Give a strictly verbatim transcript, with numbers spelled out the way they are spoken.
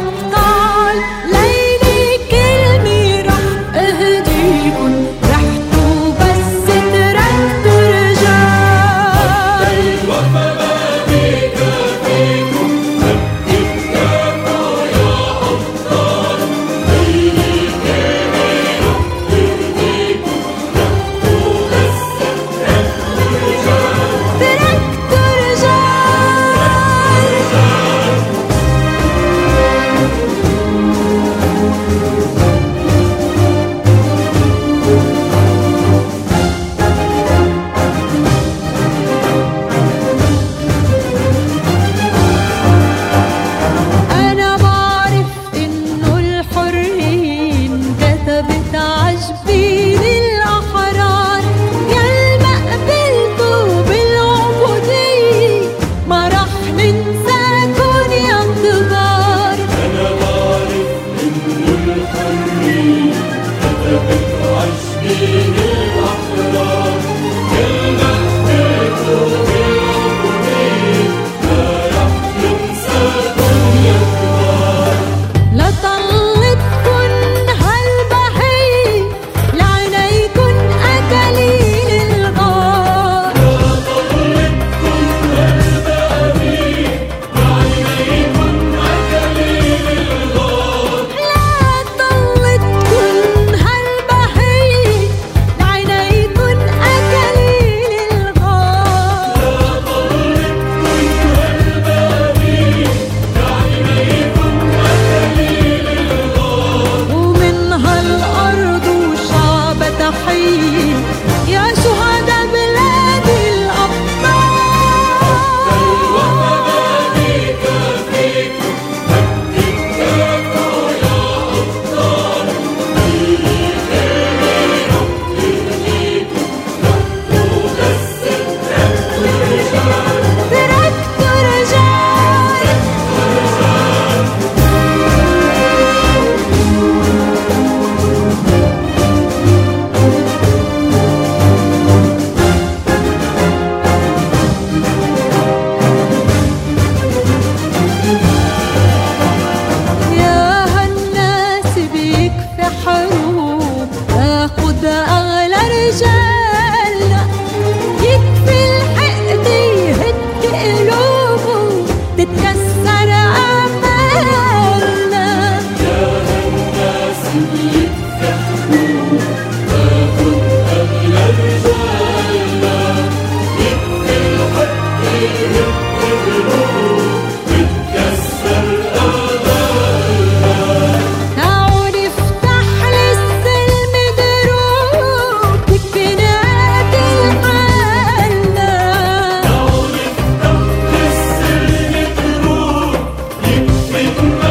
الأبطال ليلك الميرح اهديكن رحتوا بس تركتوا رجال الوفا بابك فيكم بتتكافوا يا أبطال ليلك الميرح اهديكن رحتوا بس تركتوا رجال تركتوا أنا بعرف إنه الحرين كتبت عجبين الأحرار يلما قبلتوا بالعبودية ما رح ننساكن يا انتظار أنا بعرف إنه الحرية كتبت عجبين الأحرار كلمة قبلتوا بالعبودية ما رح ننساكن يا كبار لطلتكن هالبهية لعينيكن أكاليل الغار طلتكم هالبابية لعينيكن أكاليل الغار لا طلتكن هالبهية لعينيكن أكاليل الغار طلتكم هالبابية لعينيكن أكاليل الغار ومن هالأرض وشعب تحية يا شهداء بلاد الأبطال الوفا بابك فيكم بتتكافوا يا أبطال ليلك الميرح اهديكن رحتوا بس تركتوا رجال تركتوا رجال يا هالناس بيكفي حروب تاخد أغلى رجالنا يكفي الحقد يهد قلوبه تتكسر آمالنا يا هالناس بيتفحروا تاخد أغلى رجالنا يكفي الحق يهد قلوب تتكسر آمالنا تعالوا نفتح للسلم دروب تكفي نقتل حالنا تعالوا نفتح للسلم دروب يكفي